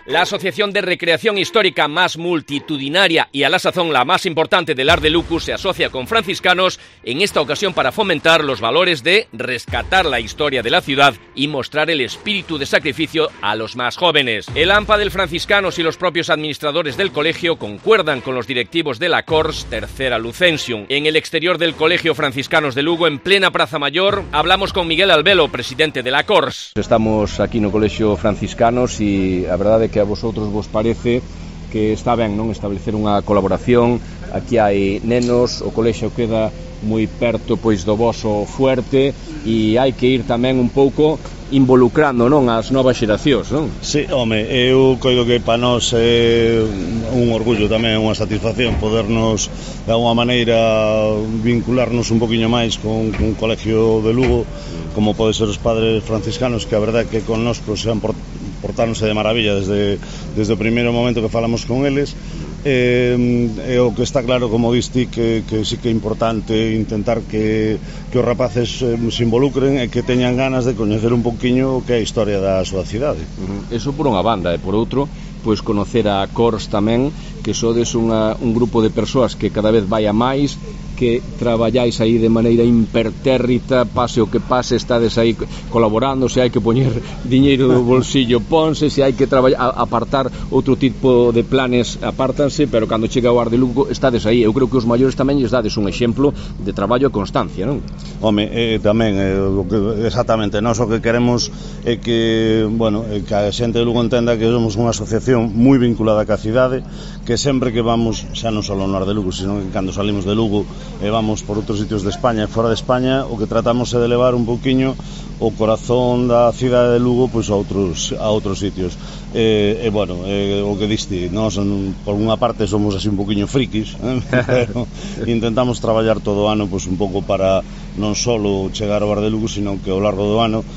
La Asociación de Recreación Histórica más multitudinaria y a la sazón la más importante del Ar de Lucus se asocia con franciscanos en esta ocasión para fomentar los valores de rescatar la historia de la ciudad y mostrar el espíritu de sacrificio a los más jóvenes. El AMPA del Franciscanos y los propios administradores del colegio concuerdan con los directivos de la Cors Tercera Lucensium. En el exterior del Colegio Franciscanos de Lugo, en plena Praza Mayor, hablamos con Miguel Albelo, presidente de la Cors. Estamos aquí no Colegio Franciscanos e a verdade é que a vosotros vos parece que está ben, non, establecer unha colaboración. Aquí hai nenos, o colexio queda moi perto pois do voso fuerte e hai que ir tamén un pouco involucrando, non, as novas xeracións, non? Sí, home, eu coido que para nós é un orgullo tamén, unha satisfacción podernos de alguma maneira vincularnos un poquinho máis con un colegio de Lugo como pode ser os padres franciscanos, que a verdade é que connosco se han portáronse de maravilla desde o primeiro momento que falamos con eles. O que está claro, como diste, que sí que é importante intentar que os rapaces se involucren e que teñan ganas de coñecer un poquinho o que é a historia da súa cidade. Eso por unha banda, e por outro, pois conocer a Cors tamén, que sodes un grupo de persoas que cada vez vai a máis, que traballáis aí de maneira impertérrita, pase o que pase, estades aí colaborando, se hai que poñer diñeiro do bolsillo, ponse, se hai que apartar outro tipo de planes, apártanse, pero cando chega o Ar de Lugo estades aí. Eu creo que os maiores tamén lles dades un exemplo de traballo e constancia, non? Home, tamén, exactamente, nós o que queremos é que, bueno, que a xente de Lugo entenda que somos unha asociación moi vinculada ca cidade, que sempre que vamos, xa non só no Ar de Lugo, sino que cando salimos de Lugo e vamos por outros sitios de España e fora de España, o que tratamos é de levar un poquinho o corazón da cidade de Lugo pois a outros sitios. Bueno, o que diste, nós por unha parte somos así un poquinho frikis, pero intentamos traballar todo o ano pois un pouco para non só chegar ao Ar de Lugo, sino que ao largo do ano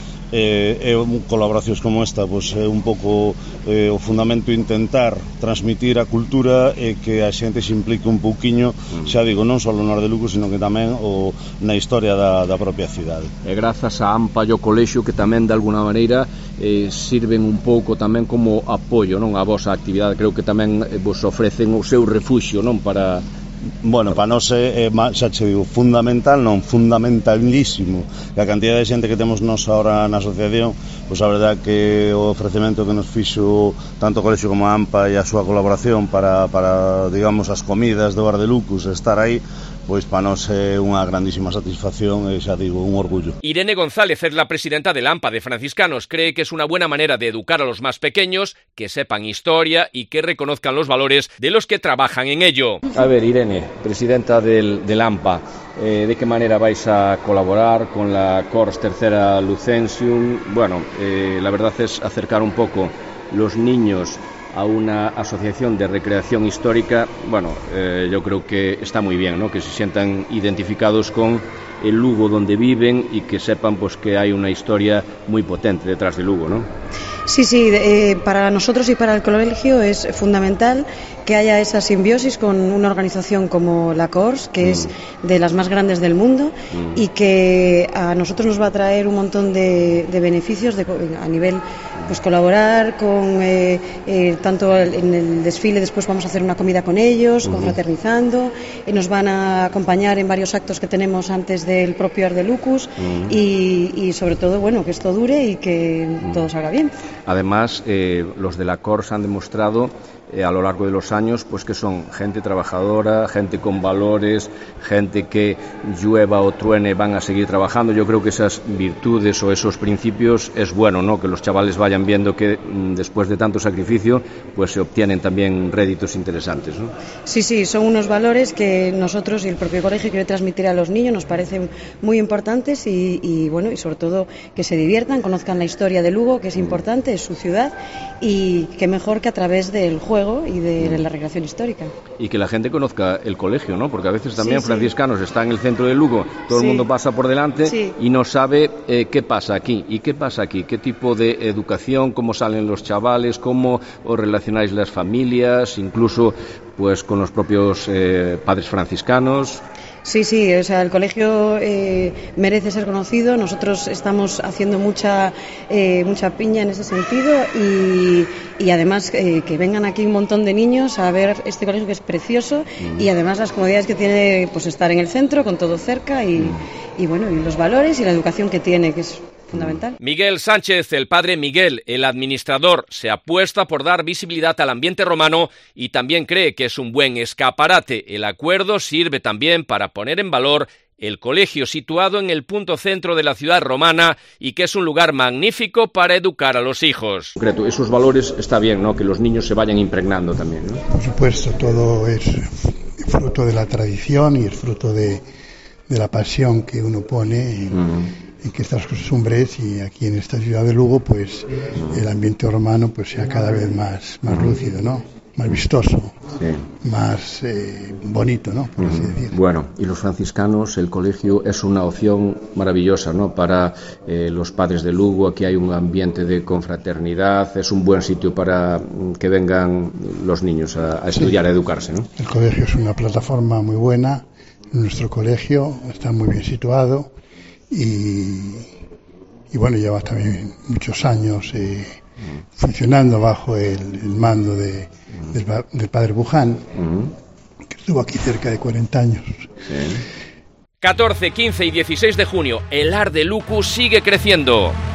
colaboracións como esta pois é un pouco o fundamento intentar transmitir a cultura e que a xente se implique un pouquiño, xa digo, non só no Ar de Lugo, sino que tamén na historia da propia cidade. E grazas a AMPA e o colexio que tamén de alguna maneira sirven un pouco tamén como apoio, non, a vosa actividade. Creo que tamén vos ofrecen o seu refuxio, non, para... Bueno, para nós é, xa che digo, fundamental, non, fundamentalísimo, que a cantidad de xente que temos nós ahora na asociación, pois a verdade que o ofrecemento que nos fixo tanto o colexio como a AMPA e a súa colaboración para digamos, as comidas do Ar de Lucus, estar aí, pois para nós é unha grandísima satisfacción e, xa digo, un orgullo. Irene González es la presidenta del AMPA de Franciscanos. Cree que es una buena manera de educar a los más pequeños, que sepan historia y que reconozcan los valores de los que trabajan en ello. A ver, Irene, presidenta del AMPA, ¿de qué manera vais a colaborar con la Cors Tercera Lucensium? Bueno, la verdad es acercar un poco los niños a una asociación de recreación histórica. Bueno, yo creo que está muy bien, ¿no? Que se sientan identificados con el Lugo donde viven y que sepan pues que hay una historia muy potente detrás de Lugo, ¿no? Sí, para nosotros y para el colegio es fundamental que haya esa simbiosis con una organización como la Cors, que es de las más grandes del mundo y que a nosotros nos va a traer un montón de beneficios a nivel, pues colaborar con tanto en el desfile, después vamos a hacer una comida con ellos, confraternizando, nos van a acompañar en varios actos que tenemos antes del propio Ar de Lucus y sobre todo, bueno, que esto dure y que todo salga bien. Además, los de la Cors han demostrado a lo largo de los años pues que son gente trabajadora, gente con valores, gente que llueva o truene van a seguir trabajando. Yo creo que esas virtudes o esos principios es bueno, ¿no? Que los chavales vayan viendo que después de tanto sacrificio pues se obtienen también réditos interesantes, ¿no? Sí, son unos valores que nosotros y el propio colegio quiere transmitir a los niños, nos parecen muy importantes y bueno, y sobre todo que se diviertan, conozcan la historia de Lugo, que es importante, es su ciudad, y que mejor que a través del juego y de la recreación histórica. Y que la gente conozca el colegio, ¿no? Porque a veces también franciscanos está en el centro de Lugo, todo el mundo pasa por delante y no sabe qué pasa aquí. ¿Y qué pasa aquí? ¿Qué tipo de educación? ¿Cómo salen los chavales? ¿Cómo os relacionáis las familias? Incluso pues con los propios padres franciscanos. Sí, sí, o sea, el colegio merece ser conocido. Nosotros estamos haciendo mucha piña en ese sentido y además que vengan aquí un montón de niños a ver este colegio que es precioso y además las comodidades que tiene, pues estar en el centro con todo cerca y bueno, y los valores y la educación que tiene, que es fundamental. Miguel Sánchez, el padre Miguel, el administrador, se apuesta por dar visibilidad al ambiente romano y también cree que es un buen escaparate. El acuerdo sirve también para poner en valor el colegio situado en el punto centro de la ciudad romana y que es un lugar magnífico para educar a los hijos. Concreto, esos valores está bien, ¿no? Que los niños se vayan impregnando también, ¿no? Por supuesto, todo es fruto de la tradición y es fruto de la pasión que uno pone en que estas costumbres, y aquí en esta ciudad de Lugo, pues el ambiente romano pues sea cada vez más lúcido, ¿no? Más vistoso, más bonito, ¿no? Por así decir. Bueno, y los franciscanos, el colegio es una opción maravillosa, ¿no? Para los padres de Lugo, aquí hay un ambiente de confraternidad, es un buen sitio para que vengan los niños a estudiar, a educarse, ¿no? El colegio es una plataforma muy buena, nuestro colegio está muy bien situado y bueno, lleva también muchos años funcionando bajo el mando del padre Buján, que estuvo aquí cerca de 40 años. 14, 15 y 16 de junio, el Art de Lucus sigue creciendo.